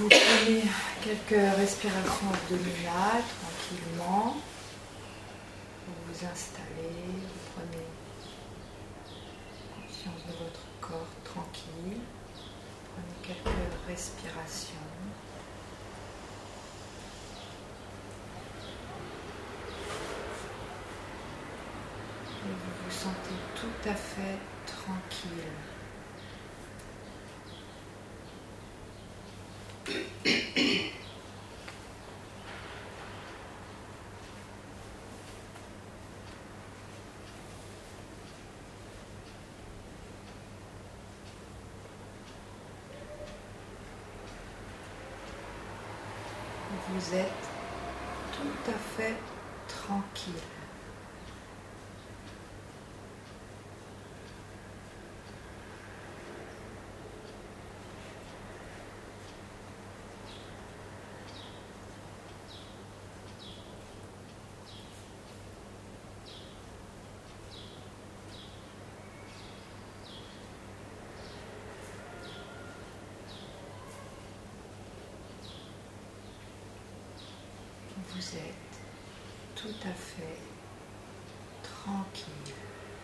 Vous prenez quelques respirations abdominales tranquillement. Vous vous installez, vous prenez conscience de votre corps tranquille. Prenez quelques respirations. Et vous vous sentez tout à fait tranquille. Vous êtes tout à fait tranquille. Vous êtes tout à fait tranquille.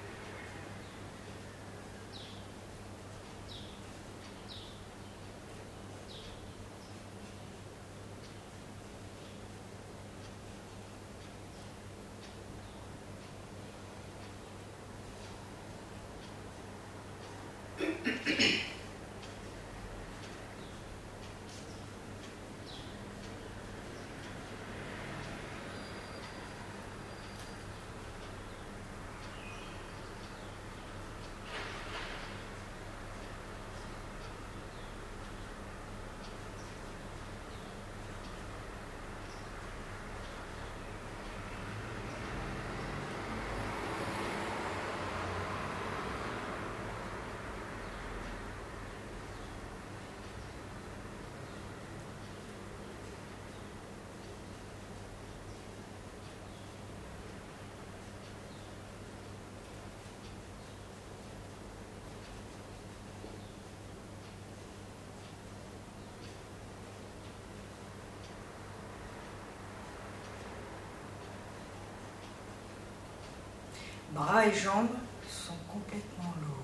Bras et jambes sont complètement lourds.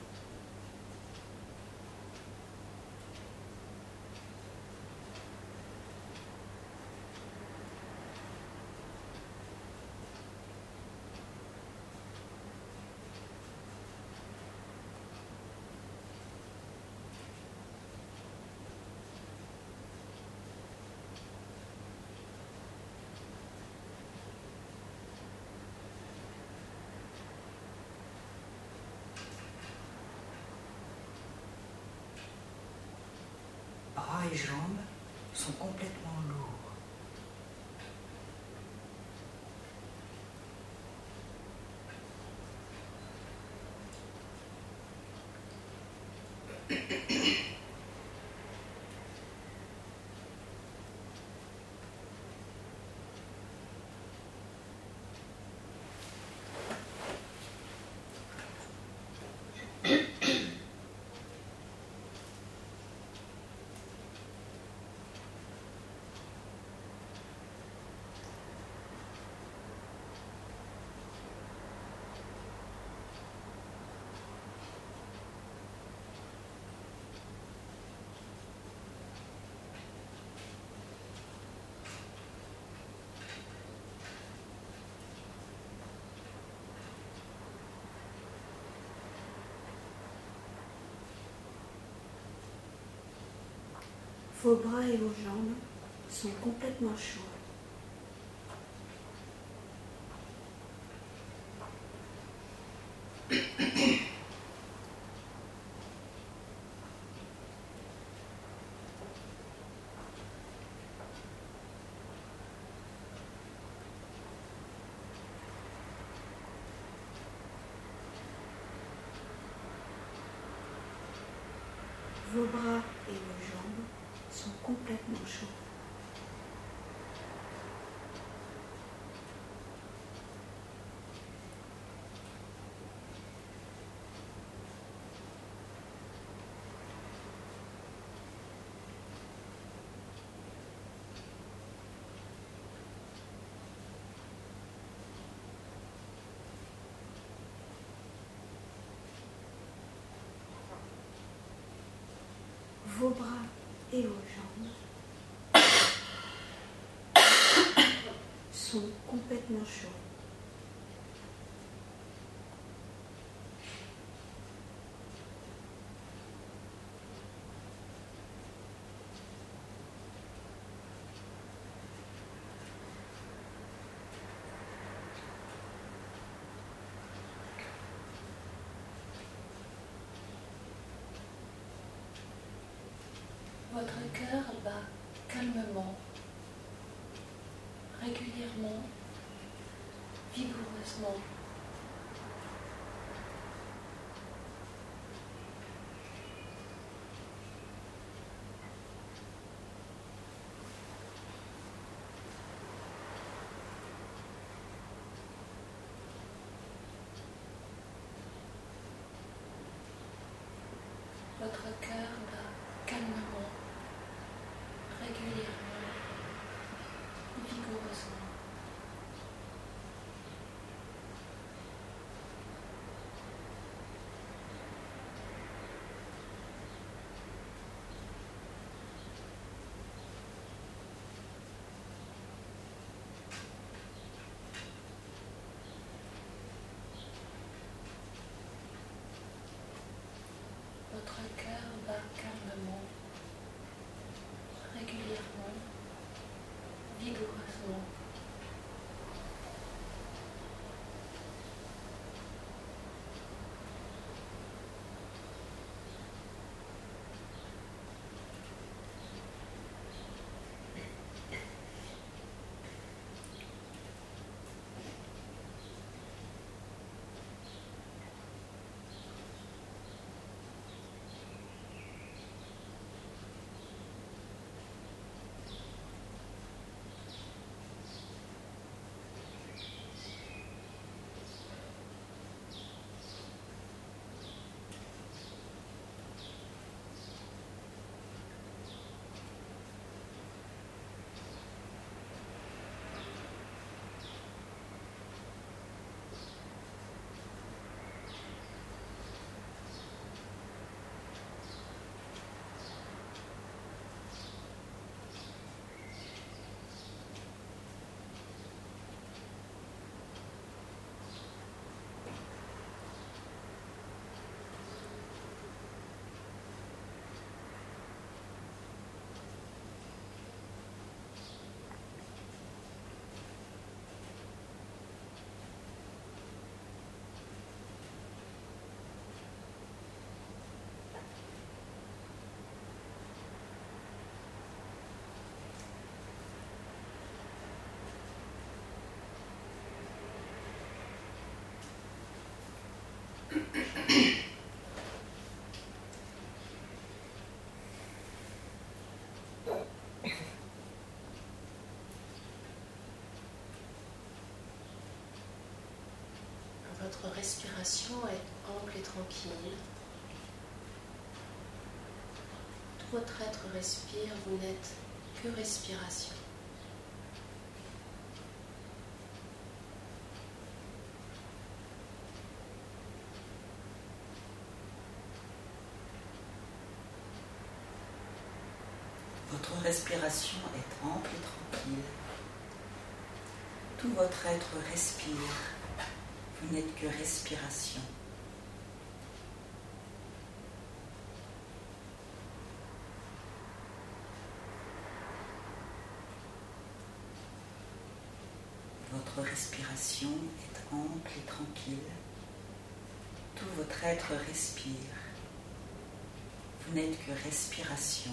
Bras et jambes sont complètement lourds. Vos bras et vos jambes sont complètement chauds. Vos bras et vos jambes sont complètement chauds. vos bras et vos jambes sont complètement chauds. Votre cœur bat calmement, régulièrement, vigoureusement. Votre cœur bat calmement, régulièrement, vigoureusement. Votre cœur bat calmement, régulièrement, vigoureusement. Votre respiration est ample et tranquille. Tout votre être respire, vous n'êtes que respiration. Votre respiration est ample et tranquille. Tout votre être respire. Vous n'êtes que respiration. Votre respiration est ample et tranquille. Tout votre être respire. Vous n'êtes que respiration.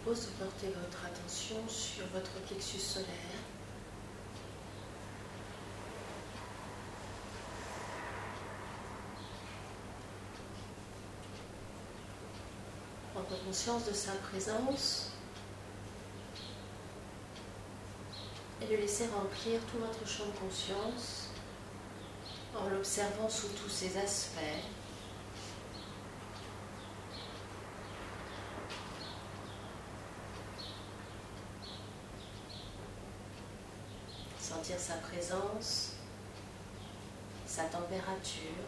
propose de porter votre attention sur votre plexus solaire. Prendre conscience de sa présence et le laisser remplir tout votre champ de conscience en l'observant sous tous ses aspects. Sentir sa présence, sa température.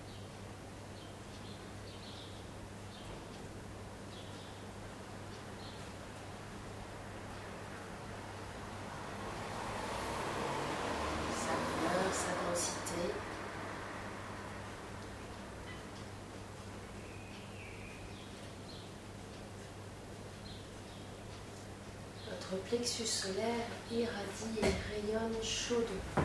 Sa couleur, sa densité. Votre plexus solaire irradie et rayonne chaudement.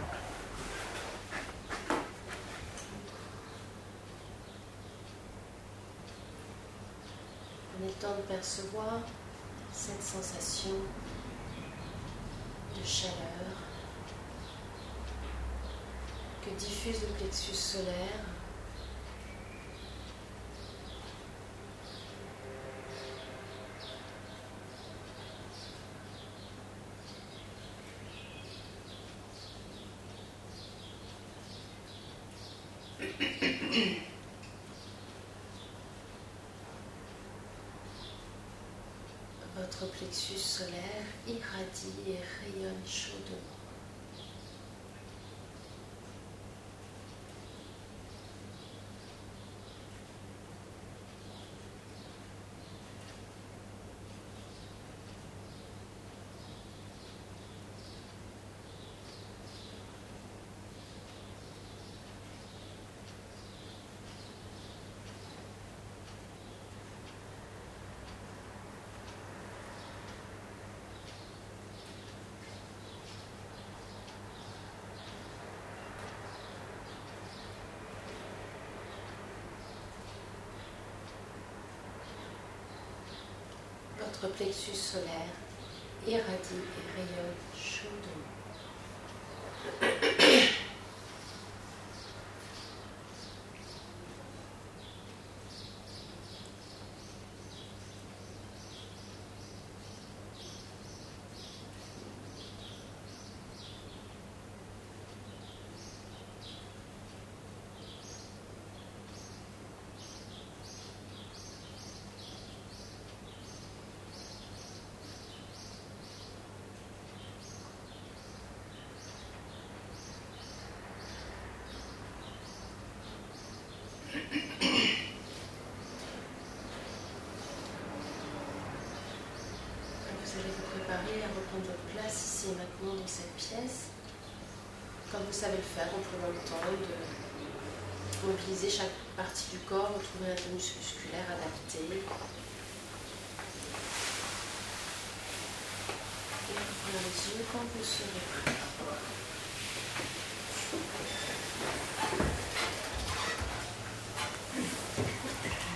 Prenez le temps de percevoir cette sensation de chaleur que diffuse le plexus solaire. Votre plexus solaire irradie et rayonne chaudement. Votre plexus solaire irradie et rayonne chaudement. Vous allez vous préparer à reprendre votre place ici et maintenant dans cette pièce. Comme vous savez le faire en prenant le temps de mobiliser chaque partie du corps, retrouver un tonus musculaire adapté. Et ouvrir les yeux quand vous serez prêt.